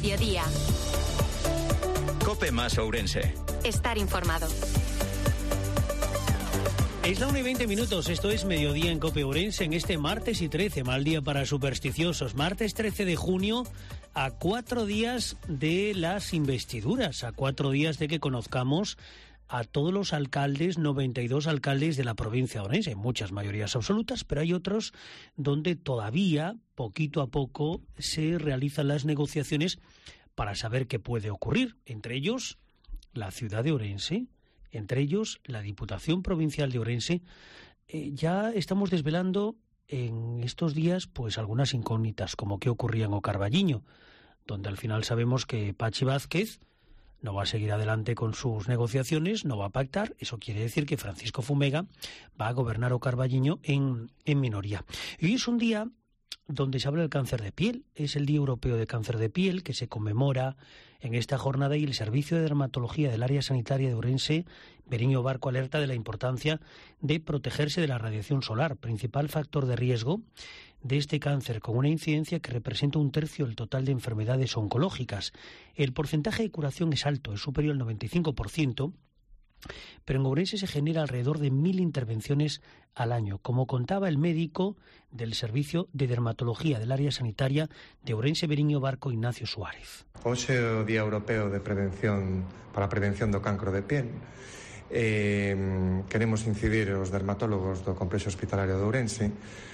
mediodía. COPE más Ourense. Estar informado. Es la 1:20, esto es Mediodía en COPE Ourense en este martes y 13, mal día para supersticiosos. Martes 13 de junio, a 4 días de las investiduras, a 4 días de que conozcamos a todos los alcaldes, 92 alcaldes de la provincia de Ourense. Hay muchas mayorías absolutas, pero hay otros donde todavía, poquito a poco, se realizan las negociaciones para saber qué puede ocurrir. Entre ellos, la ciudad de Ourense. Entre ellos, la Diputación Provincial de Ourense. Ya estamos desvelando en estos días pues algunas incógnitas, como qué ocurría en O Carballiño, donde al final sabemos que Pachi Vázquez no va a seguir adelante con sus negociaciones, no va a pactar. Eso quiere decir que Francisco Fumega va a gobernar O Carballiño en minoría. Y hoy es un día donde se habla del cáncer de piel. Es el Día Europeo de Cáncer de Piel, que se conmemora en esta jornada, y el Servicio de Dermatología del Área Sanitaria de Ourense, Beriño Barco, alerta de la importancia de protegerse de la radiación solar, principal factor de riesgo de este cáncer, con una incidencia que representa 1/3 del total de enfermedades oncológicas. El porcentaje de curación es alto, es superior al 95%, pero en Ourense se genera alrededor de 1.000 intervenciones al año, como contaba el médico del Servicio de Dermatología del Área Sanitaria de Ourense, Beriño Barco, Ignacio Suárez. Hoxe é o Día Europeo de Prevención para a Prevención do Cancro de Piel. Queremos incidir os dermatólogos do Complexo Hospitalario de Ourense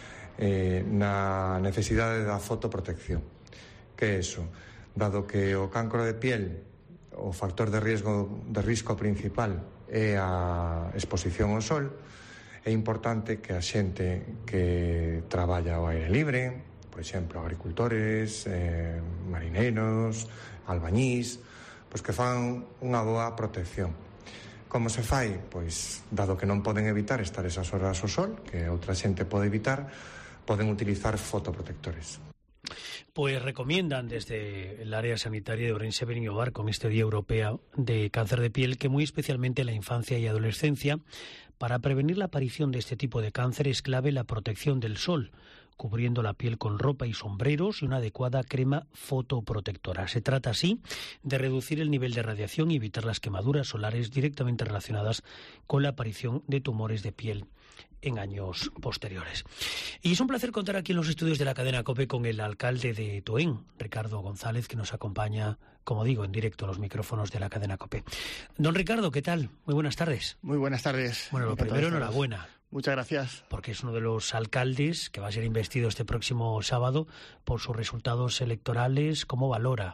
na necesidade da fotoprotección. Que é iso? Dado que o cancro de piel, o factor de risco principal é a exposición ao sol, é importante que a xente que traballa ao aire libre, por exemplo, agricultores, marineiros, albañís, pois que fan unha boa protección. Como se fai? Pois, dado que non poden evitar estar esas horas ao sol, que outra xente pode evitar, poden utilizar fotoprotectores. Pues recomiendan desde el área sanitaria de Ourense, Beriño Barco, con este Día Europeo de Cáncer de Piel, que muy especialmente en la infancia y adolescencia, para prevenir la aparición de este tipo de cáncer es clave la protección del sol, cubriendo la piel con ropa y sombreros y una adecuada crema fotoprotectora. Se trata así de reducir el nivel de radiación y evitar las quemaduras solares directamente relacionadas con la aparición de tumores de piel en años posteriores. Y es un placer contar aquí en los estudios de la cadena COPE con el alcalde de Toén, Ricardo González, que nos acompaña, como digo, en directo a los micrófonos de la cadena COPE. Don Ricardo, ¿qué tal? Muy buenas tardes. Muy buenas tardes. Bueno, lo primero, enhorabuena. Muchas gracias. Porque es uno de los alcaldes que va a ser investido este próximo sábado por sus resultados electorales. ¿Cómo valora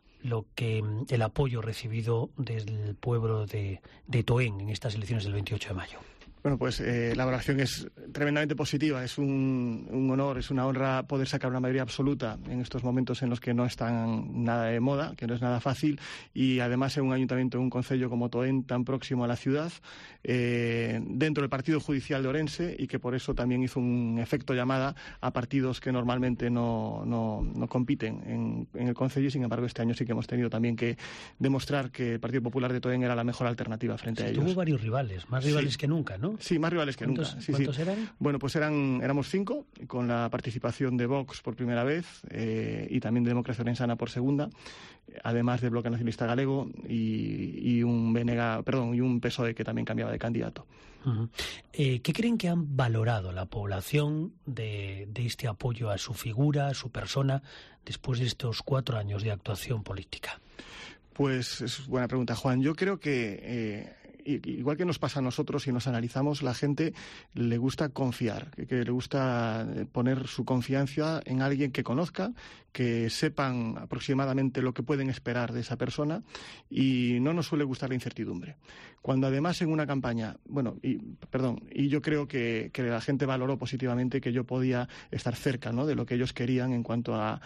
el apoyo recibido desde el pueblo de Toén en estas elecciones del 28 de mayo? Bueno, pues la valoración es tremendamente positiva. Es un honor, es una honra poder sacar una mayoría absoluta en estos momentos en los que no están nada de moda, que no es nada fácil, y además en un ayuntamiento, en un concello como Toén, tan próximo a la ciudad, dentro del partido judicial de Ourense, y que por eso también hizo un efecto llamada a partidos que normalmente no compiten en el concello, y sin embargo este año sí que hemos tenido también que demostrar que el Partido Popular de Toén era la mejor alternativa frente a ellos. Tuvo varios rivales, más rivales que nunca, ¿no? Sí, más rivales que nunca. ¿Cuántos eran? Bueno, pues éramos 5, con la participación de Vox por primera vez y también de Democracia Orensana por segunda, además de Bloque Nacionalista Galego y un PSOE que también cambiaba de candidato. Uh-huh. ¿Qué creen que han valorado la población de este apoyo a su figura, a su persona, después de estos 4 años de actuación política? Pues es buena pregunta, Juan. Yo creo que igual que nos pasa a nosotros y nos analizamos, la gente le gusta confiar, que le gusta poner su confianza en alguien que conozca, que sepan aproximadamente lo que pueden esperar de esa persona, y no nos suele gustar la incertidumbre. Cuando además en una campaña, y yo creo que la gente valoró positivamente que yo podía estar cerca, ¿no?, de lo que ellos querían en cuanto a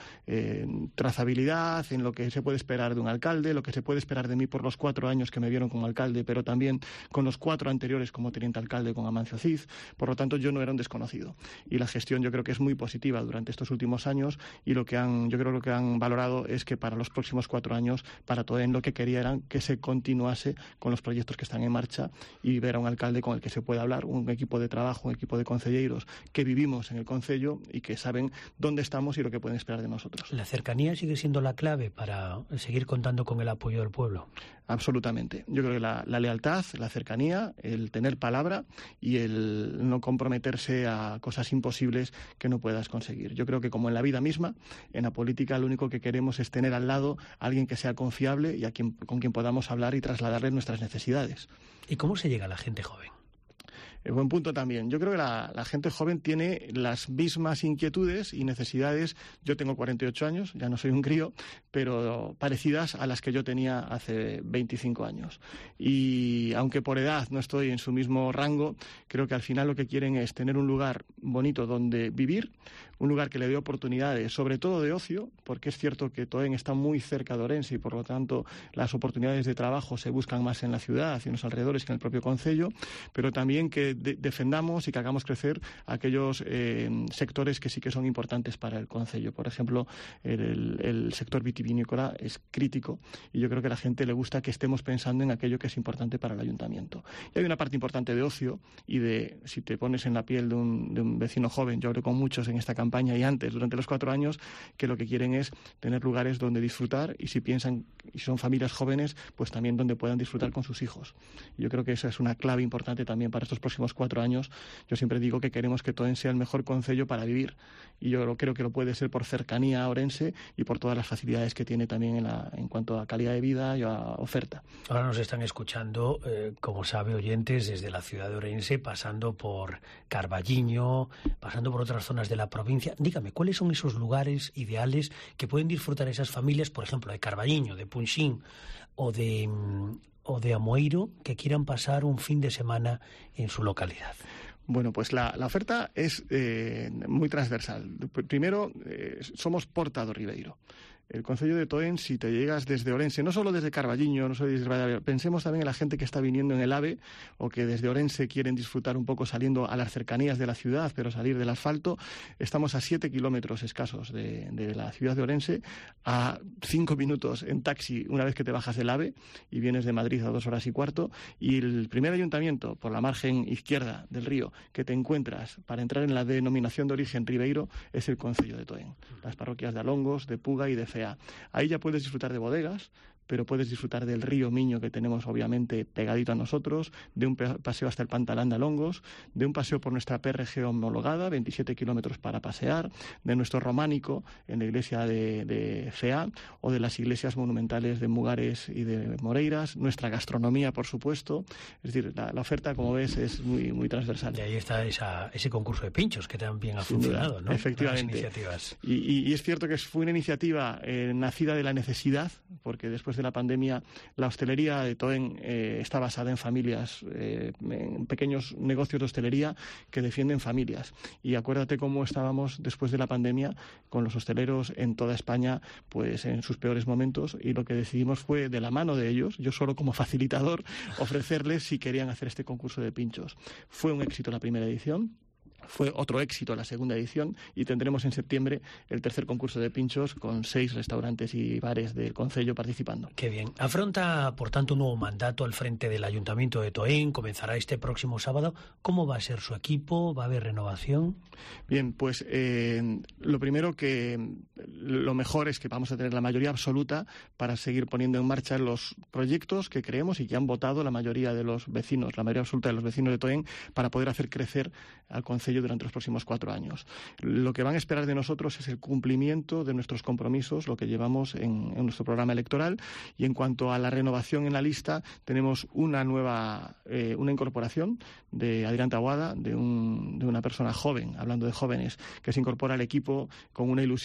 trazabilidad, en lo que se puede esperar de un alcalde, lo que se puede esperar de mí por los 4 años que me vieron como alcalde, pero también también con los 4 anteriores como teniente alcalde con Amancio Cid. Por lo tanto, yo no era un desconocido. Y la gestión yo creo que es muy positiva durante estos últimos años, y yo creo que lo que han valorado es que para los próximos 4 años, para Toén, lo que quería era que se continuase con los proyectos que están en marcha y ver a un alcalde con el que se pueda hablar, un equipo de trabajo, un equipo de concelleiros que vivimos en el concello y que saben dónde estamos y lo que pueden esperar de nosotros. ¿La cercanía sigue siendo la clave para seguir contando con el apoyo del pueblo? Absolutamente. Yo creo que la lealtad, la cercanía, el tener palabra y el no comprometerse a cosas imposibles que no puedas conseguir. Yo creo que, como en la vida misma, en la política lo único que queremos es tener al lado a alguien que sea confiable y con quien podamos hablar y trasladarle nuestras necesidades. ¿Y cómo se llega a la gente joven? Buen punto también. Yo creo que la gente joven tiene las mismas inquietudes y necesidades. Yo tengo 48 años, ya no soy un crío, pero parecidas a las que yo tenía hace 25 años. Y aunque por edad no estoy en su mismo rango, creo que al final lo que quieren es tener un lugar bonito donde vivir, un lugar que le dé oportunidades, sobre todo de ocio, porque es cierto que Toén está muy cerca de Orense y por lo tanto las oportunidades de trabajo se buscan más en la ciudad y en los alrededores que en el propio concello, pero también que defendamos y que hagamos crecer aquellos sectores que sí que son importantes para el concello. Por ejemplo, el sector vitivinícola es crítico y yo creo que a la gente le gusta que estemos pensando en aquello que es importante para el ayuntamiento. Y hay una parte importante de ocio y si te pones en la piel de un vecino joven, yo hablé con muchos en esta campaña y antes, durante los 4 años, que lo que quieren es tener lugares donde disfrutar y si piensan y son familias jóvenes, pues también donde puedan disfrutar con sus hijos. Yo creo que esa es una clave importante también para estos próximos 4 años. Yo siempre digo que queremos que Toén sea el mejor concello para vivir y yo creo que lo puede ser por cercanía a Orense y por todas las facilidades que tiene también en cuanto a calidad de vida y a oferta. Ahora nos están escuchando, como sabe, oyentes desde la ciudad de Orense, pasando por Carballiño, pasando por otras zonas de la provincia. Dígame, ¿cuáles son esos lugares ideales que pueden disfrutar esas familias, por ejemplo, de Carballiño, de Punxín o de Amoeiro, que quieran pasar un fin de semana en su localidad? Bueno, pues la oferta es muy transversal. Primero, somos Porta do Ribeiro. El concello de Toén, si te llegas desde Orense, no solo desde Carballiño, no solo desde Valladolid, pensemos también en la gente que está viniendo en el AVE o que desde Orense quieren disfrutar un poco saliendo a las cercanías de la ciudad, pero salir del asfalto. Estamos a 7 kilómetros escasos de la ciudad de Orense, a 5 minutos en taxi una vez que te bajas del AVE y vienes de Madrid a 2 horas y cuarto. Y el primer ayuntamiento por la margen izquierda del río que te encuentras para entrar en la denominación de origen Ribeiro es el concello de Toén. Las parroquias de Alongos, de Puga y de Fea. Ahí ya puedes disfrutar de bodegas, pero puedes disfrutar del río Miño que tenemos obviamente pegadito a nosotros, de un paseo hasta el Pantalán de Alongos, de un paseo por nuestra PRG homologada, 27 kilómetros para pasear, de nuestro románico en la iglesia de Fea o de las iglesias monumentales de Mugares y de Moreiras, nuestra gastronomía, por supuesto. Es decir, la oferta, como ves, es muy, muy transversal. Y ahí está ese concurso de pinchos que también ha funcionado, ¿no? Efectivamente. Iniciativas. Y es cierto que fue una iniciativa nacida de la necesidad, porque después de la pandemia la hostelería de Toén está basada en familias, en pequeños negocios de hostelería que defienden familias. Y acuérdate cómo estábamos después de la pandemia con los hosteleros en toda España, pues en sus peores momentos, y lo que decidimos fue, de la mano de ellos, yo solo como facilitador, ofrecerles si querían hacer este concurso de pinchos. Fue un éxito la primera edición. Fue otro éxito la segunda edición y tendremos en septiembre el tercer concurso de pinchos con 6 restaurantes y bares del concello participando. Qué bien. Afronta, por tanto, un nuevo mandato al frente del Ayuntamiento de Toén. Comenzará este próximo sábado. ¿Cómo va a ser su equipo? ¿Va a haber renovación? Bien, pues lo primero lo mejor es que vamos a tener la mayoría absoluta para seguir poniendo en marcha los proyectos que creemos y que han votado la mayoría de los vecinos, la mayoría absoluta de los vecinos de Toén, para poder hacer crecer al concello durante los próximos 4 años. Lo que van a esperar de nosotros es el cumplimiento de nuestros compromisos, lo que llevamos en nuestro programa electoral. Y en cuanto a la renovación en la lista, tenemos una incorporación de Adrián Taboada, de una persona joven, hablando de jóvenes, que se incorpora al equipo con una ilusión y con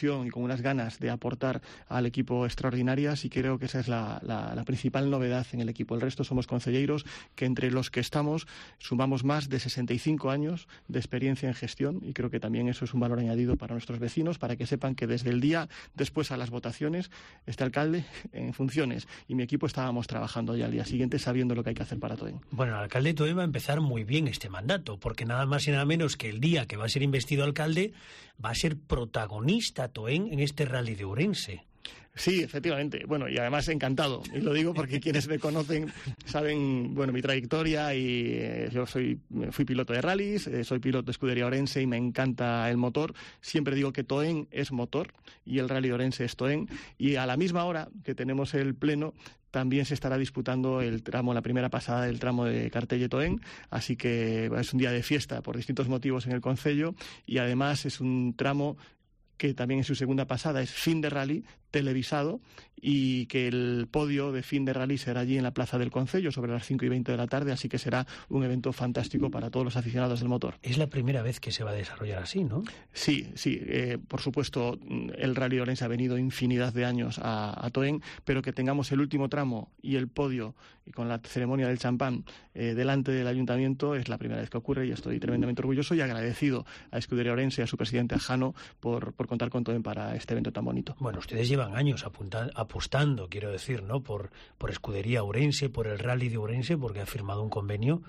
unas ganas de aportar al equipo extraordinarias, y creo que esa es la principal novedad en el equipo. El resto somos concelleiros que, entre los que estamos, sumamos más de 65 años de experiencia en gestión, y creo que también eso es un valor añadido para nuestros vecinos, para que sepan que desde el día después a las votaciones, este alcalde en funciones y mi equipo estábamos trabajando ya al día siguiente sabiendo lo que hay que hacer para Toen. Bueno, el alcalde de Toen va a empezar muy bien este mandato, porque nada más y nada menos que el día que va a ser investido alcalde va a ser protagonista Toen en este Rally de Ourense. Sí, efectivamente. Bueno, y además encantado. Y lo digo porque quienes me conocen saben, bueno, mi trayectoria, y yo fui piloto de rallies, soy piloto de Escudería Ourense y me encanta el motor. Siempre digo que Toen es motor y el Rally de Ourense es Toen. Y a la misma hora que tenemos el pleno, también se estará disputando el tramo, la primera pasada del tramo de Cartelle-Toen, así que es un día de fiesta por distintos motivos en el concello, y además es un tramo que también en su segunda pasada es fin de rally televisado, y que el podio de fin de rally será allí en la plaza del concello sobre las 5:20 de la tarde, así que será un evento fantástico para todos los aficionados del motor. Es la primera vez que se va a desarrollar así, ¿no? Sí, por supuesto, el Rally de Ourense ha venido infinidad de años a Toen, pero que tengamos el último tramo y el podio y con la ceremonia del champán delante del ayuntamiento es la primera vez que ocurre, y estoy tremendamente orgulloso y agradecido a Escudería Ourense y a su presidente, a Jano, por contar con Toen para este evento tan bonito. Bueno, ustedes llevan años apostando, quiero decir, ¿no? Por Escudería Ourense, por el Rally de Ourense, porque ha firmado un convenio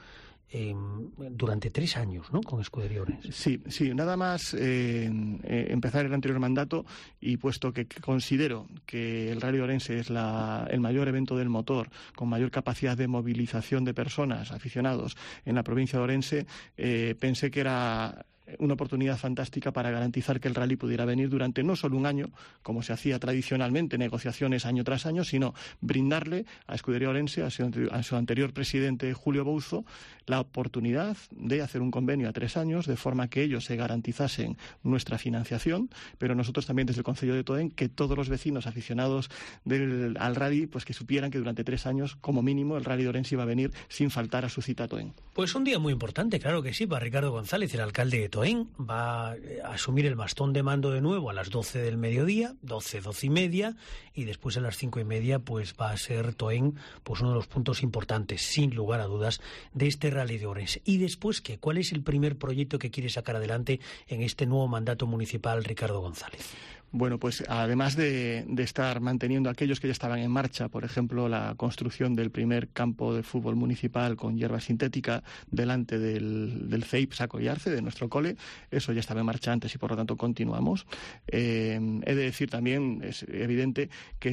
durante 3 años, ¿no?, con Escudería Ourense. Sí, nada más empezar el anterior mandato, y puesto que considero que el Rally de Ourense es el mayor evento del motor con mayor capacidad de movilización de personas, aficionados, en la provincia de Ourense, pensé que era una oportunidad fantástica para garantizar que el rally pudiera venir durante no solo un año, como se hacía tradicionalmente, negociaciones año tras año, sino brindarle a Escudería Ourense, a su anterior presidente Julio Bouzo, la oportunidad de hacer un convenio a 3 años, de forma que ellos se garantizasen nuestra financiación, pero nosotros también desde el Concello de Toen, que todos los vecinos aficionados al rally, pues que supieran que durante 3 años, como mínimo, el Rally de Ourense iba a venir sin faltar a su cita a Toen. Pues un día muy importante, claro que sí, para Ricardo González, el alcalde de Toen. Va a asumir el bastón de mando de nuevo a las 12 del mediodía, 12:30, y después a las 5:30 pues va a ser Toen pues uno de los puntos importantes, sin lugar a dudas, de este Rally de Ourense. ¿Y después qué? ¿Cuál es el primer proyecto que quiere sacar adelante en este nuevo mandato municipal, Ricardo González? Bueno, pues además de estar manteniendo aquellos que ya estaban en marcha, por ejemplo, la construcción del primer campo de fútbol municipal con hierba sintética delante del CEIP Saco y Arce, de nuestro cole, eso ya estaba en marcha antes y por lo tanto continuamos. He de decir también, es evidente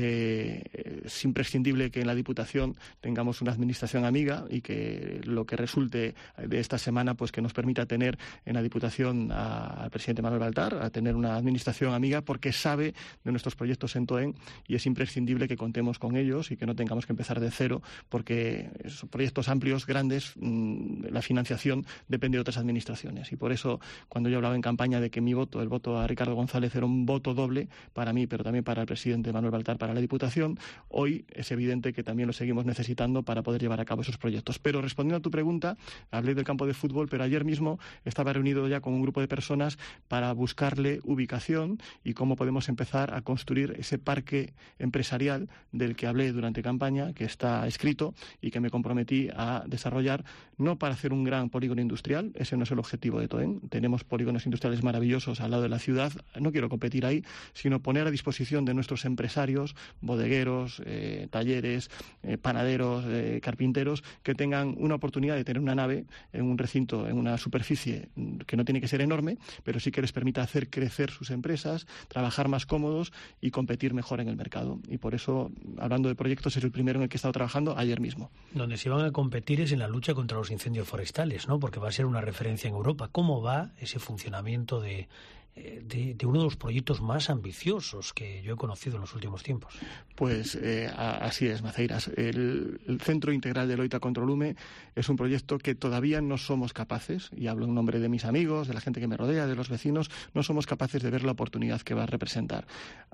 que es imprescindible que en la Diputación tengamos una administración amiga, y que lo que resulte de esta semana pues que nos permita tener en la Diputación al presidente Manuel Baltar, a tener una administración amiga, porque sabe de nuestros proyectos en Toen, y es imprescindible que contemos con ellos y que no tengamos que empezar de cero, porque son proyectos amplios, grandes, la financiación depende de otras administraciones, y por eso cuando yo hablaba en campaña de que el voto a Ricardo González era un voto doble para mí, pero también para el presidente Manuel Baltar, para la Diputación, hoy es evidente que también lo seguimos necesitando para poder llevar a cabo esos proyectos. Pero respondiendo a tu pregunta, hablé del campo de fútbol, pero ayer mismo estaba reunido ya con un grupo de personas para buscarle ubicación y cómo podemos empezar a construir ese parque empresarial del que hablé durante campaña, que está escrito y que me comprometí a desarrollar, no para hacer un gran polígono industrial, ese no es el objetivo de Toen. Tenemos polígonos industriales maravillosos al lado de la ciudad, no quiero competir ahí, sino poner a disposición de nuestros empresarios, bodegueros, talleres, panaderos, carpinteros, que tengan una oportunidad de tener una nave en un recinto, en una superficie que no tiene que ser enorme, pero sí que les permita hacer crecer sus empresas, trabajar más cómodos y competir mejor en el mercado. Y por eso, hablando de proyectos, es el primero en el que he estado trabajando ayer mismo. Donde se van a competir es en la lucha contra los incendios forestales, ¿no? Porque va a ser una referencia en Europa. ¿Cómo va ese funcionamiento de uno de los proyectos más ambiciosos que yo he conocido en los últimos tiempos? Pues así es, Maceiras. El Centro Integral de Loita contra Lume es un proyecto que todavía no somos capaces, y hablo en nombre de mis amigos, de la gente que me rodea, de los vecinos, no somos capaces de ver la oportunidad que va a representar.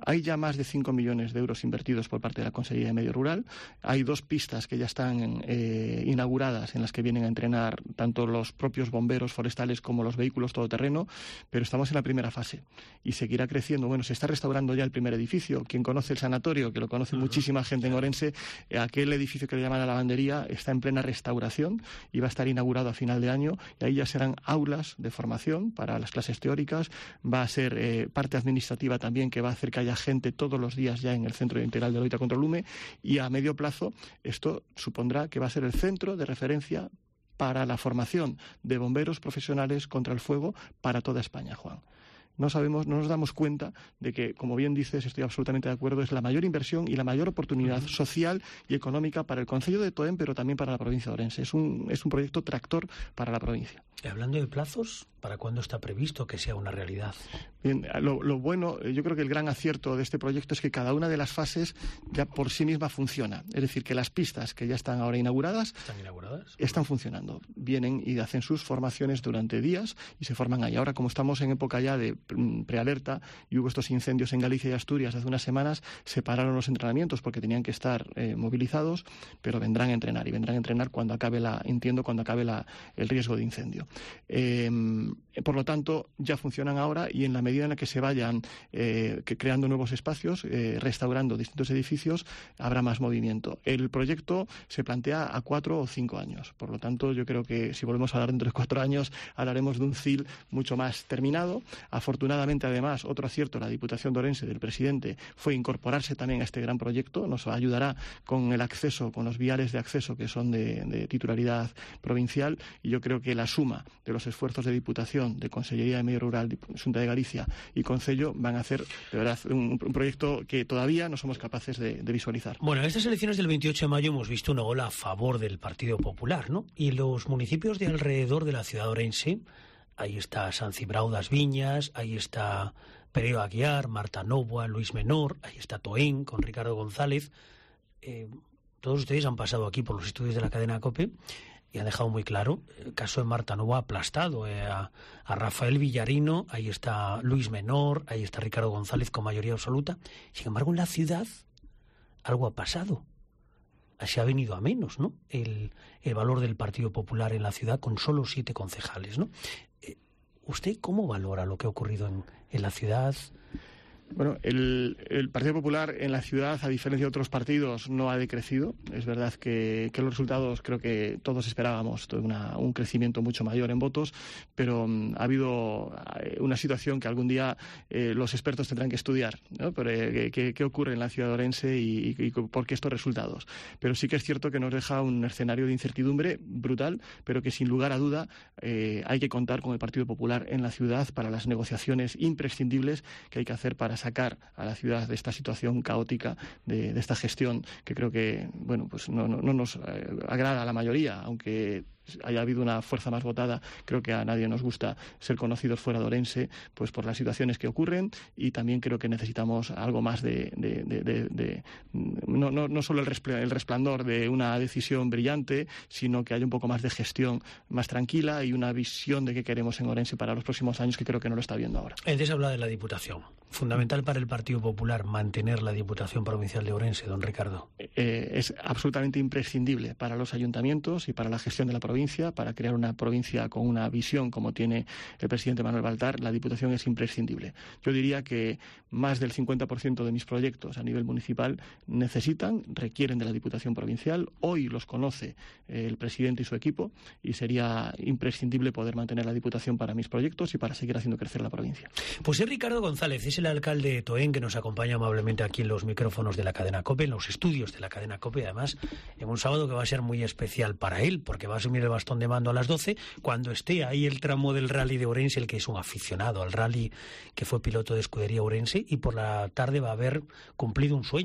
Hay ya más de 5 millones de euros invertidos por parte de la Consellería de Medio Rural. Hay 2 pistas que ya están inauguradas en las que vienen a entrenar tanto los propios bomberos forestales como los vehículos todoterreno, pero estamos en la primera fase y seguirá creciendo. Bueno, se está restaurando ya el primer edificio. Quien conoce el sanatorio, que lo conoce muchísima gente en Orense, aquel edificio que le llaman la lavandería está en plena restauración y va a estar inaugurado a final de año, y ahí ya serán aulas de formación para las clases teóricas. Va a ser parte administrativa también, que va a hacer que haya gente todos los días ya en el Centro Integral de Loita contra el Lume, y a medio plazo esto supondrá que va a ser el centro de referencia para la formación de bomberos profesionales contra el fuego para toda España, Juan. No nos damos cuenta de que, como bien dices, estoy absolutamente de acuerdo, es la mayor inversión y la mayor oportunidad social y económica para el concello de Toén, pero también para la provincia de Orense. Es un proyecto tractor para la provincia. Hablando de plazos, ¿para cuándo está previsto que sea una realidad? Bien, lo bueno, yo creo que el gran acierto de este proyecto es que cada una de las fases ya por sí misma funciona. Es decir, que las pistas que ya están ahora inauguradas están funcionando. Vienen y hacen sus formaciones durante días y se forman ahí. Ahora, como estamos en época ya de prealerta y hubo estos incendios en Galicia y Asturias hace unas semanas, se pararon los entrenamientos porque tenían que estar movilizados, pero vendrán a entrenar, y vendrán a entrenar cuando acabe el riesgo de incendio. Por lo tanto, ya funcionan ahora, y en la medida en la que se vayan creando nuevos espacios, restaurando distintos edificios, habrá más movimiento. El proyecto se plantea a 4 o 5 años. Por lo tanto, yo creo que si volvemos a hablar dentro de 4 años, hablaremos de un CIL mucho más terminado. Afortunadamente, además, otro acierto de la Diputación de Orense, del presidente, fue incorporarse también a este gran proyecto. Nos ayudará con el acceso, con los viales de acceso que son de titularidad provincial, y yo creo que la suma de los esfuerzos de Diputación, de Consellería de Medio Rural, Xunta de Galicia y Concello van a hacer, de verdad, un proyecto que todavía no somos capaces de visualizar. Bueno, en estas elecciones del 28 de mayo hemos visto una ola a favor del Partido Popular, ¿no? Y los municipios de alrededor de la ciudad de Orense, ahí está San Cibrao das Viñas, ahí está Pereo Aguiar, Marta Novoa, Luis Menor, ahí está Toén con Ricardo González. Todos ustedes han pasado aquí por los estudios de la cadena COPE y han dejado muy claro el caso de Marta Novoa aplastado a Rafael Villarino, ahí está Luis Menor, ahí está Ricardo González con mayoría absoluta. Sin embargo, en la ciudad algo ha pasado. Se ha venido a menos, ¿no? El valor del Partido Popular en la ciudad con solo 7 concejales, ¿no? ¿Usted cómo valora lo que ha ocurrido en la ciudad? Bueno, el Partido Popular en la ciudad, a diferencia de otros partidos, no ha decrecido. Es verdad que los resultados, creo que todos esperábamos un crecimiento mucho mayor en votos, pero ha habido una situación que algún día los expertos tendrán que estudiar, ¿no? Pero, ¿qué ocurre en la ciudad de Orense y por qué estos resultados? Pero sí que es cierto que nos deja un escenario de incertidumbre brutal, pero que sin lugar a duda hay que contar con el Partido Popular en la ciudad para las negociaciones imprescindibles que hay que hacer para sacar a la ciudad de esta situación caótica, de esta gestión que creo que pues no nos agrada a la mayoría, aunque haya habido una fuerza más votada. Creo que a nadie nos gusta ser conocidos fuera de Orense, pues por las situaciones que ocurren, y también creo que necesitamos algo más no solo el resplandor de una decisión brillante, sino que haya un poco más de gestión más tranquila y una visión de qué queremos en Orense para los próximos años, que creo que no lo está viendo ahora. Antes habla de la Diputación. ¿Fundamental para el Partido Popular mantener la Diputación Provincial de Orense, don Ricardo? Es absolutamente imprescindible para los ayuntamientos y para la gestión de la provincia, para crear una provincia con una visión como tiene el presidente Manuel Baltar. La Diputación es imprescindible. Yo diría que más del 50% de mis proyectos a nivel municipal requieren de la Diputación Provincial. Hoy los conoce el presidente y su equipo, y sería imprescindible poder mantener la Diputación para mis proyectos y para seguir haciendo crecer la provincia. Pues es Ricardo González, es el alcalde de Toén, que nos acompaña amablemente aquí en los micrófonos de la cadena COPE, en los estudios de la cadena COPE, además en un sábado que va a ser muy especial para él, porque va a asumir el bastón de mando a las 12, cuando esté ahí el tramo del Rally de Orense, el que es un aficionado al rally, que fue piloto de escudería Orense, y por la tarde va a haber cumplido un sueño,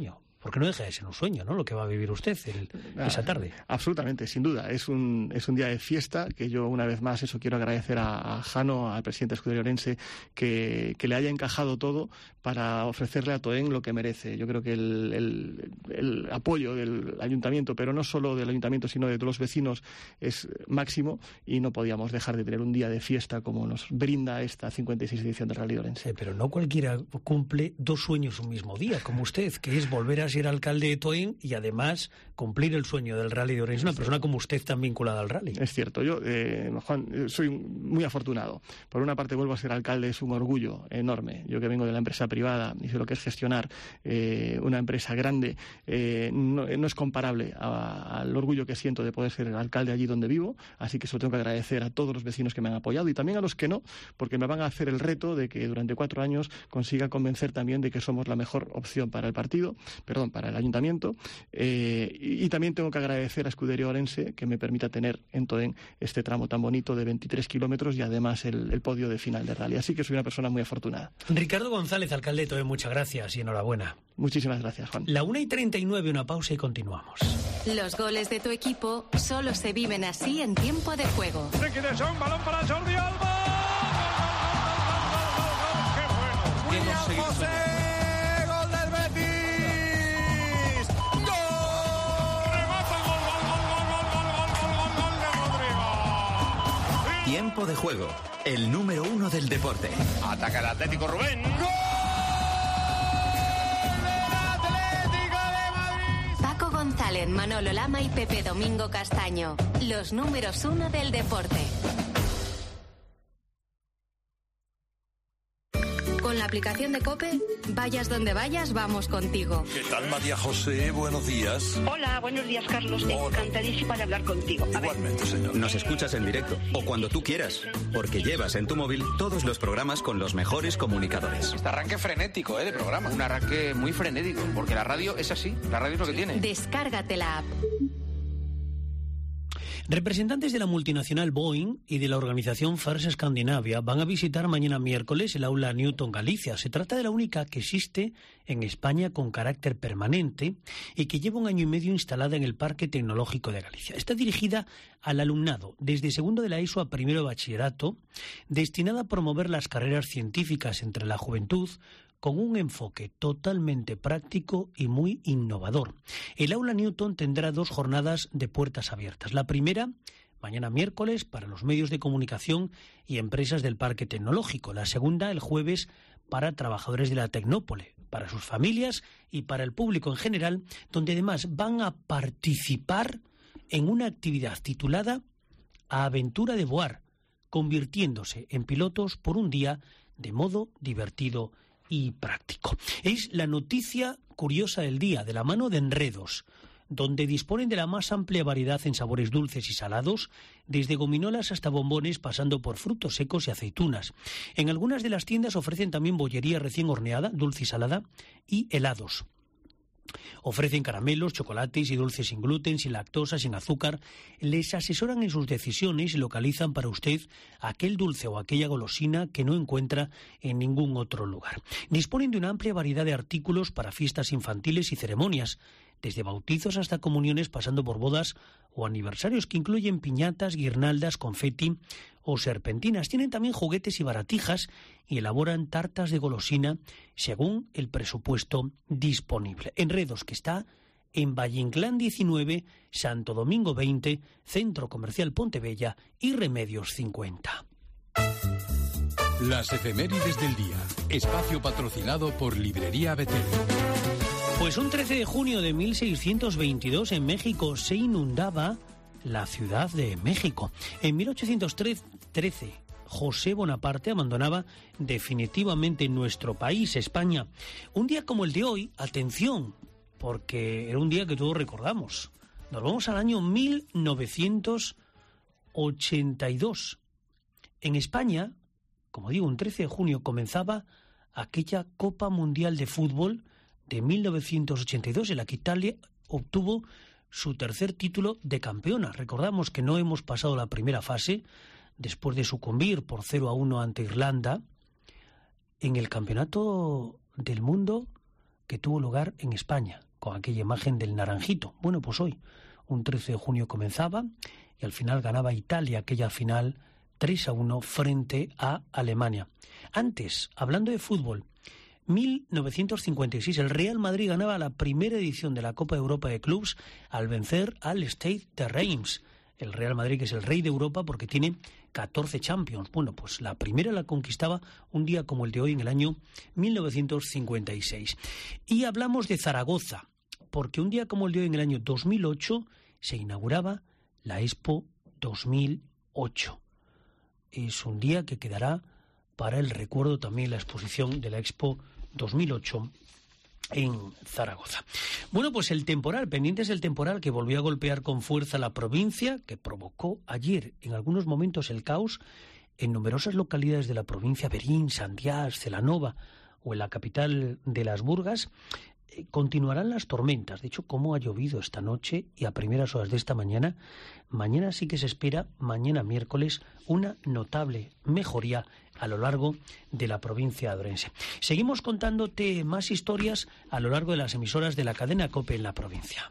Porque no deja de ser un sueño, ¿no?, lo que va a vivir usted esa tarde. Absolutamente, sin duda. Es un día de fiesta que yo, una vez más, quiero agradecer a Jano, al presidente de Escudería Ourense, que le haya encajado todo para ofrecerle a Toen lo que merece. Yo creo que el apoyo del ayuntamiento, pero no solo del ayuntamiento, sino de todos los vecinos, es máximo, y no podíamos dejar de tener un día de fiesta como nos brinda esta 56 edición del Rally Ourense. Pero no cualquiera cumple 2 sueños un mismo día, como usted, que es volver a ser alcalde de Toen y además cumplir el sueño del Rally de Ourense. Una persona como usted tan vinculada al rally. Es cierto. Yo, Juan, soy muy afortunado. Por una parte, vuelvo a ser alcalde, es un orgullo enorme. Yo, que vengo de la empresa privada y sé lo que es gestionar una empresa grande, no es comparable al orgullo que siento de poder ser el alcalde allí donde vivo. Así que eso tengo que agradecer a todos los vecinos que me han apoyado y también a los que no, porque me van a hacer el reto de que durante 4 años consiga convencer también de que somos la mejor opción para para el ayuntamiento, y también tengo que agradecer a Escudería Ourense que me permita tener en Toen este tramo tan bonito de 23 kilómetros y además el podio de final de rally. Así que soy una persona muy afortunada. Ricardo González, alcalde de Toen, muchas gracias y enhorabuena. Muchísimas gracias, Juan. La 1:39, una pausa y continuamos. Los goles de tu equipo solo se viven así en tiempo de juego. Balón para Jordi Alba. ¡Qué bueno! William José. Tiempo de juego, el número 1 del deporte. Ataca el Atlético, Rubén. ¡Gol! ¡Atlético de Madrid! Paco González, Manolo Lama y Pepe Domingo Castaño, los números 1 del deporte. Con la aplicación de COPE, vayas donde vayas, vamos contigo. ¿Qué tal, María José? Buenos días. Hola, buenos días, Carlos. Encantadísima de hablar contigo. Igualmente, señor. Nos escuchas en directo o cuando tú quieras, porque llevas en tu móvil todos los programas con los mejores comunicadores. Este arranque frenético, de programa. Un arranque muy frenético, porque la radio es así. La radio es lo que tiene. Descárgate la app. Representantes de la multinacional Boeing y de la organización First Scandinavia van a visitar mañana miércoles el aula Newton Galicia. Se trata de la única que existe en España con carácter permanente y que lleva 1 año y medio instalada en el Parque Tecnológico de Galicia. Está dirigida al alumnado desde segundo de la ESO a primero de bachillerato, destinada a promover las carreras científicas entre la juventud, con un enfoque totalmente práctico y muy innovador. El aula Newton tendrá 2 jornadas de puertas abiertas. La primera, mañana miércoles, para los medios de comunicación y empresas del Parque Tecnológico. La segunda, el jueves, para trabajadores de la Tecnópole, para sus familias y para el público en general, donde además van a participar en una actividad titulada Aventura de Voar, convirtiéndose en pilotos por un día de modo divertido y práctico. Es la noticia curiosa del día, de la mano de Enredos, donde disponen de la más amplia variedad en sabores dulces y salados, desde gominolas hasta bombones, pasando por frutos secos y aceitunas. En algunas de las tiendas ofrecen también bollería recién horneada, dulce y salada, y helados. Ofrecen caramelos, chocolates y dulces sin gluten, sin lactosa, sin azúcar. Les asesoran en sus decisiones y localizan para usted aquel dulce o aquella golosina que no encuentra en ningún otro lugar. Disponen de una amplia variedad de artículos para fiestas infantiles y ceremonias, desde bautizos hasta comuniones, pasando por bodas o aniversarios, que incluyen piñatas, guirnaldas, confeti o serpentinas. Tienen también juguetes y baratijas y elaboran tartas de golosina según el presupuesto disponible. Enredos, que está en Valle Inclán 19, Santo Domingo 20, Centro Comercial Pontebella y Remedios 50. Las efemérides del día. Espacio patrocinado por Librería Betel. Pues un 13 de junio de 1622 en México se inundaba la Ciudad de México. En 1813, José Bonaparte abandonaba definitivamente nuestro país, España. Un día como el de hoy, atención, porque era un día que todos recordamos. Nos vamos al año 1982. En España, como digo, un 13 de junio comenzaba aquella Copa Mundial de Fútbol de 1982, en la que Italia obtuvo su tercer título de campeona. Recordamos que no hemos pasado la primera fase después de sucumbir por 0-1 ante Irlanda en el Campeonato del Mundo que tuvo lugar en España, con aquella imagen del naranjito. Bueno, pues hoy, un 13 de junio comenzaba y al final ganaba Italia aquella final 3-1 frente a Alemania. Antes, hablando de fútbol, 1956, el Real Madrid ganaba la primera edición de la Copa de Europa de Clubs al vencer al Stade de Reims. El Real Madrid, que es el rey de Europa porque tiene 14 Champions. Bueno, pues la primera la conquistaba un día como el de hoy, en el año 1956. Y hablamos de Zaragoza, porque un día como el de hoy, en el año 2008, se inauguraba la Expo 2008. Es un día que quedará para el recuerdo también la exposición de la Expo 2008 en Zaragoza. Bueno, pues el temporal, pendientes del temporal que volvió a golpear con fuerza la provincia, que provocó ayer en algunos momentos el caos en numerosas localidades de la provincia, Berín, Sandiás, Celanova o en la capital de Las Burgas. Continuarán las tormentas. De hecho, como ha llovido esta noche y a primeras horas de esta mañana, mañana sí que se espera, mañana miércoles, una notable mejoría a lo largo de la provincia de Ourense. Seguimos contándote más historias a lo largo de las emisoras de la cadena COPE en la provincia.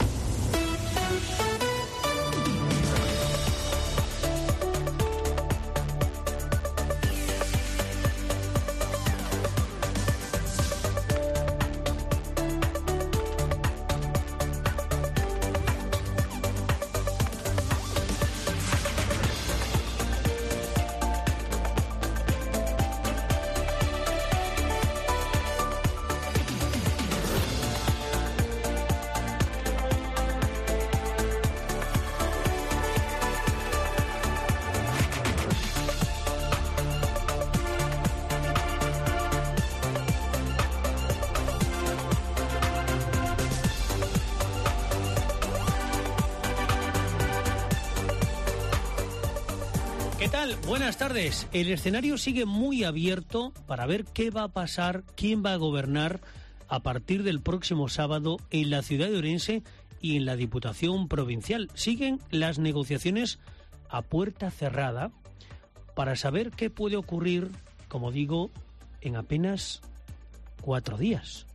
¿Qué tal? Buenas tardes. El escenario sigue muy abierto para ver qué va a pasar, quién va a gobernar a partir del próximo sábado en la ciudad de Ourense y en la Diputación Provincial. Siguen las negociaciones a puerta cerrada para saber qué puede ocurrir, como digo, en apenas 4 días.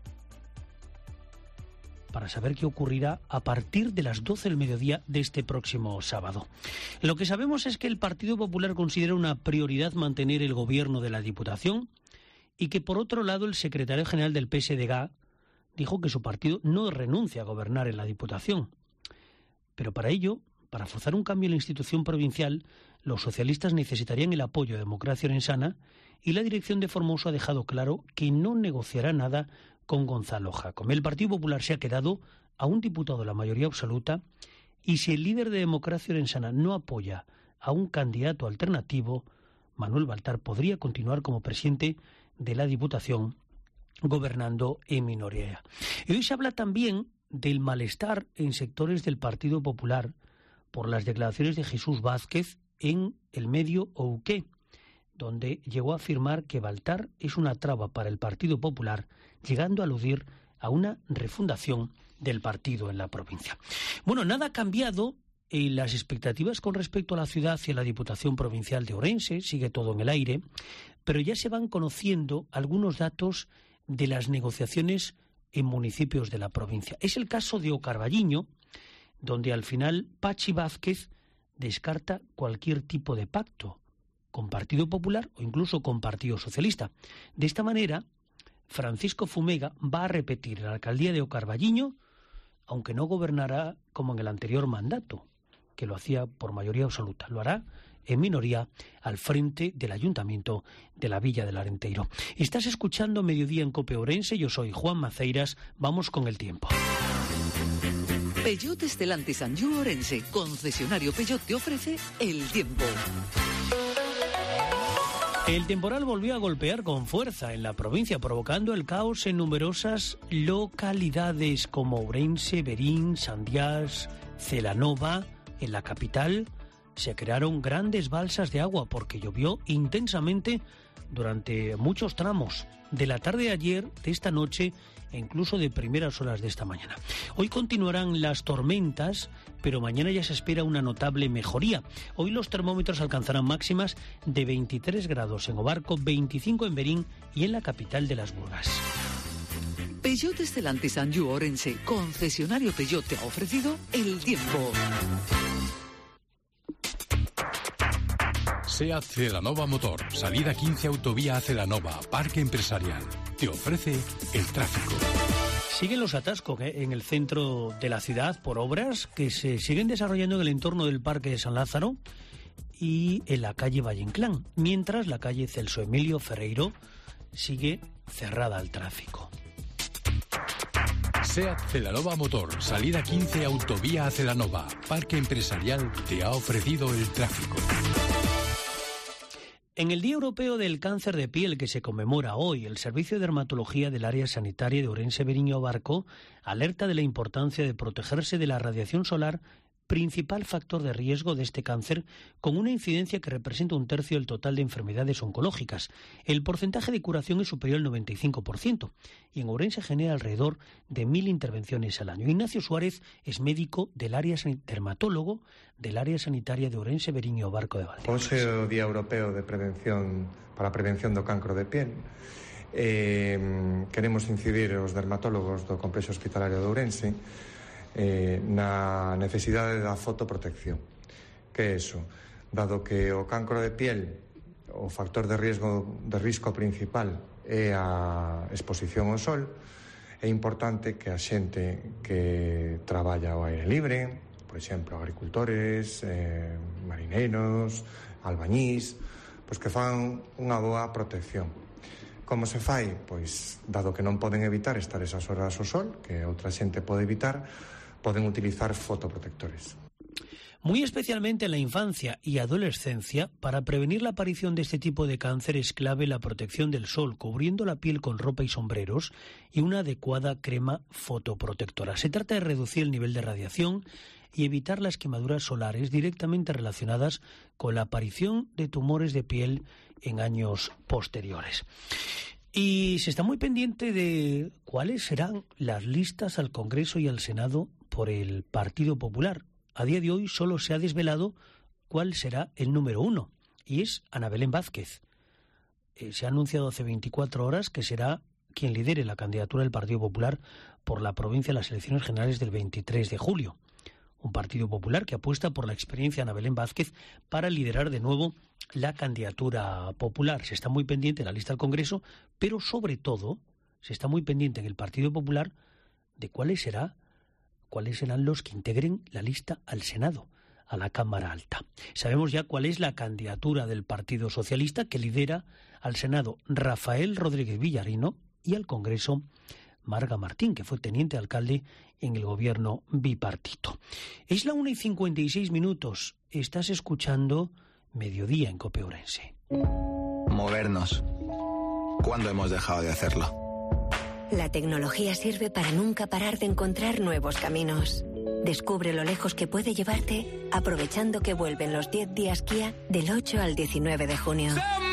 Para saber qué ocurrirá a partir de las 12 del mediodía de este próximo sábado. Lo que sabemos es que el Partido Popular considera una prioridad mantener el gobierno de la Diputación y que, por otro lado, el secretario general del PSDG dijo que su partido no renuncia a gobernar en la Diputación. Pero para ello, para forzar un cambio en la institución provincial, los socialistas necesitarían el apoyo de Democracia Orensana y la dirección de Formoso ha dejado claro que no negociará nada con Gonzalo Jácome. El Partido Popular se ha quedado a un diputado de la mayoría absoluta y si el líder de Democracia Orensana no apoya a un candidato alternativo, Manuel Baltar podría continuar como presidente de la Diputación gobernando en minoría. Y hoy se habla también del malestar en sectores del Partido Popular por las declaraciones de Jesús Vázquez en el medio Ouqué, donde llegó a afirmar que Baltar es una traba para el Partido Popular, llegando a aludir a una refundación del partido en la provincia. Bueno, nada ha cambiado en las expectativas con respecto a la ciudad y a la Diputación Provincial de Ourense, sigue todo en el aire, pero ya se van conociendo algunos datos de las negociaciones en municipios de la provincia. Es el caso de Ocarballiño, donde al final Pachi Vázquez descarta cualquier tipo de pacto con Partido Popular o incluso con Partido Socialista. De esta manera, Francisco Fumega va a repetir la alcaldía de Ocarballiño, aunque no gobernará como en el anterior mandato, que lo hacía por mayoría absoluta. Lo hará en minoría al frente del Ayuntamiento de la Villa del Arenteiro. Estás escuchando Mediodía en COPE Ourense, yo soy Juan Maceiras, vamos con el tiempo. Peugeot Stellantis Anjou Ourense, concesionario Peugeot, te ofrece el tiempo. El temporal volvió a golpear con fuerza en la provincia, provocando el caos en numerosas localidades como Ourense, Berín, Sandiás, Celanova. En la capital se crearon grandes balsas de agua porque llovió intensamente durante muchos tramos de la tarde de ayer, de esta noche e incluso de primeras horas de esta mañana. Hoy continuarán las tormentas, pero mañana ya se espera una notable mejoría. Hoy los termómetros alcanzarán máximas de 23 grados en Obarco, 25 en Berín y en la capital de Las Burgas. Peugeot Stellantis Anjou Orense, concesionario Peugeot, te ha ofrecido el tiempo. SEAT Celanova Motor, salida 15 Autovía Celanova, Parque Empresarial. Te ofrece el tráfico. Siguen los atascos en el centro de la ciudad por obras que se siguen desarrollando en el entorno del Parque de San Lázaro y en la calle Valle Inclán, mientras la calle Celso Emilio Ferreiro sigue cerrada al tráfico. SEAT Celanova Motor, salida 15 Autovía Celanova, Parque Empresarial, te ha ofrecido el tráfico. En el Día Europeo del Cáncer de Piel, que se conmemora hoy, el Servicio de Dermatología del Área Sanitaria de Ourense Beriño Barco alerta de la importancia de protegerse de la radiación solar, principal factor de riesgo de este cáncer, con una incidencia que representa 1/3 del total de enfermedades oncológicas. El porcentaje de curación es superior al 95% y en Ourense genera alrededor de 1.000 intervenciones al año. Ignacio Suárez es médico del área dermatólogo del Área Sanitaria de Ourense Beriño Barco de Valdeorras. Hoxe é o Día Europeo de Prevención para a Prevención do Cancro de Piel. Queremos incidir os dermatólogos do Complexo Hospitalario de Ourense na necesidade da fotoprotección. Que é iso? Dado que o cancro de piel, o factor de risco principal é a exposición ao sol, é importante que a xente que traballa ao aire libre, por exemplo, agricultores, marineiros, albañís, pois que fan unha boa protección. Como se fai? Pois, dado que non poden evitar estar esas horas ao sol, que outra xente pode evitar, poden utilizar fotoprotectores. Muy especialmente en la infancia y adolescencia, para prevenir la aparición de este tipo de cáncer es clave la protección del sol, cubriendo la piel con ropa y sombreros y una adecuada crema fotoprotectora. Se trata de reducir el nivel de radiación y evitar las quemaduras solares directamente relacionadas con la aparición de tumores de piel en años posteriores. Y se está muy pendiente de cuáles serán las listas al Congreso y al Senado por el Partido Popular. A día de hoy solo se ha desvelado cuál será el número 1, y es Ana Belén Vázquez. Se ha anunciado hace 24 horas que será quien lidere la candidatura del Partido Popular por la provincia de las elecciones generales del 23 de julio. Un Partido Popular que apuesta por la experiencia de Ana Belén Vázquez para liderar de nuevo la candidatura popular. Se está muy pendiente en la lista al Congreso, pero sobre todo se está muy pendiente en el Partido Popular de cuáles serán los que integren la lista al Senado, a la Cámara Alta. Sabemos ya cuál es la candidatura del Partido Socialista, que lidera al Senado Rafael Rodríguez Villarino y al Congreso Marga Martín, que fue teniente alcalde en el gobierno bipartito. Es la 1:56. Estás escuchando Mediodía en COPE Ourense. Movernos. ¿Cuándo hemos dejado de hacerlo? La tecnología sirve para nunca parar de encontrar nuevos caminos. Descubre lo lejos que puede llevarte aprovechando que vuelven los 10 días Kia del 8 al 19 de junio.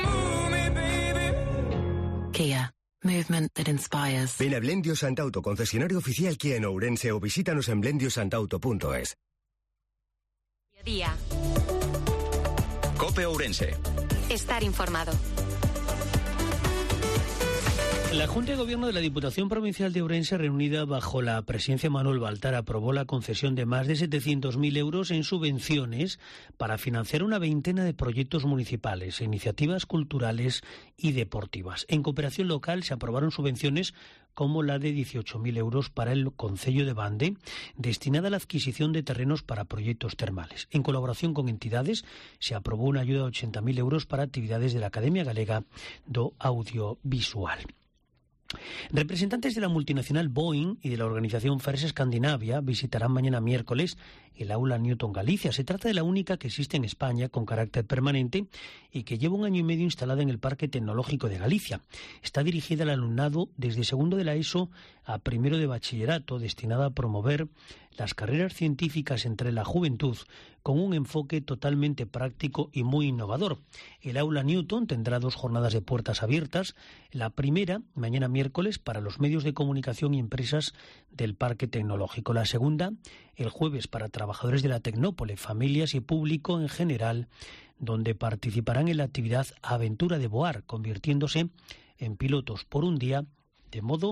Kia. Movement that inspires. Ven a Blendio Santauto, concesionario oficial Kia en Ourense, o visítanos en blendiosantauto.es. Día. COPE Ourense. Estar informado. La Junta de Gobierno de la Diputación Provincial de Ourense, reunida bajo la presidencia de Manuel Baltar, aprobó la concesión de más de 700.000 euros en subvenciones para financiar una veintena de proyectos municipales, iniciativas culturales y deportivas. En cooperación local se aprobaron subvenciones como la de 18.000 euros para el Concello de Bande, destinada a la adquisición de terrenos para proyectos termales. En colaboración con entidades, se aprobó una ayuda de 80.000 euros para actividades de la Academia Galega do Audiovisual. Representantes de la multinacional Boeing y de la organización FIRST Escandinavia visitarán mañana miércoles el aula Newton Galicia. Se trata de la única que existe en España con carácter permanente y que lleva 1 año y medio instalada en el Parque Tecnológico de Galicia. Está dirigida al alumnado desde segundo de la ESO a primero de bachillerato, destinada a promover las carreras científicas entre la juventud con un enfoque totalmente práctico y muy innovador. El aula Newton tendrá 2 jornadas de puertas abiertas. La primera, mañana miércoles, para los medios de comunicación y empresas del Parque Tecnológico. La segunda, el jueves, para trabajadores de la Tecnópole, familias y público en general, donde participarán en la actividad Aventura de Boar, convirtiéndose en pilotos por un día, de modo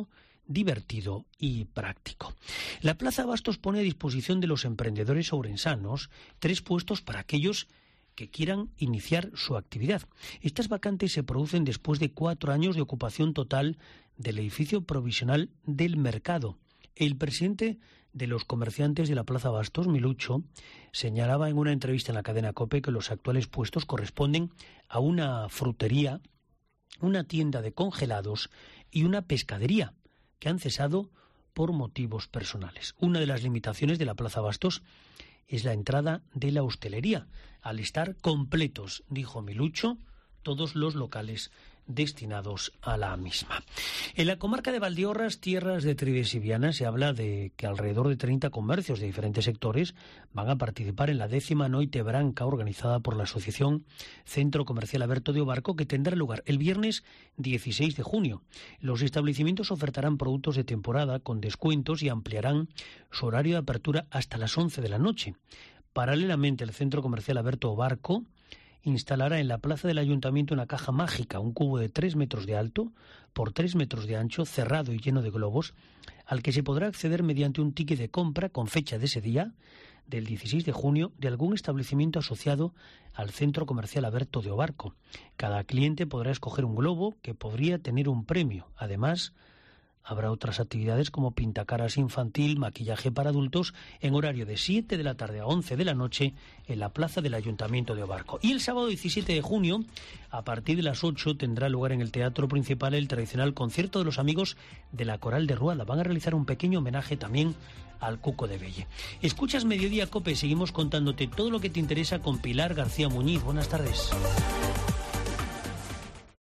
divertido y práctico. La Plaza Bastos pone a disposición de los emprendedores ourensanos 3 puestos para aquellos que quieran iniciar su actividad. Estas vacantes se producen después de 4 años de ocupación total del edificio provisional del mercado. El presidente de los comerciantes de la Plaza Bastos, Milucho, señalaba en una entrevista en la cadena COPE que los actuales puestos corresponden a una frutería, una tienda de congelados y una pescadería, que han cesado por motivos personales. Una de las limitaciones de la Plaza Bastos es la entrada de la hostelería, al estar completos, dijo Milucho, todos los locales destinados a la misma. En la comarca de Valdeorras, tierras de Trives y Viana, se habla de que alrededor de 30 comercios de diferentes sectores van a participar en la 10ª Noite Branca organizada por la Asociación Centro Comercial Alberto de Obarco, que tendrá lugar el viernes 16 de junio. Los establecimientos ofertarán productos de temporada con descuentos y ampliarán su horario de apertura hasta las 11 de la noche. Paralelamente, el Centro Comercial Alberto Obarco instalará en la plaza del Ayuntamiento una caja mágica, un cubo de 3 metros de alto por 3 metros de ancho, cerrado y lleno de globos, al que se podrá acceder mediante un ticket de compra con fecha de ese día, del 16 de junio, de algún establecimiento asociado al Centro Comercial Alberto de Obarco. Cada cliente podrá escoger un globo que podría tener un premio. Además, habrá otras actividades como pintacaras infantil, maquillaje para adultos, en horario de 7 de la tarde a 11 de la noche en la plaza del Ayuntamiento de Obarco. Y el sábado 17 de junio, a partir de las 8, tendrá lugar en el Teatro Principal el tradicional concierto de los amigos de la Coral de Ruada. Van a realizar un pequeño homenaje también al Cuco de Belle. Escuchas Mediodía COPE, seguimos contándote todo lo que te interesa con Pilar García Muñiz. Buenas tardes.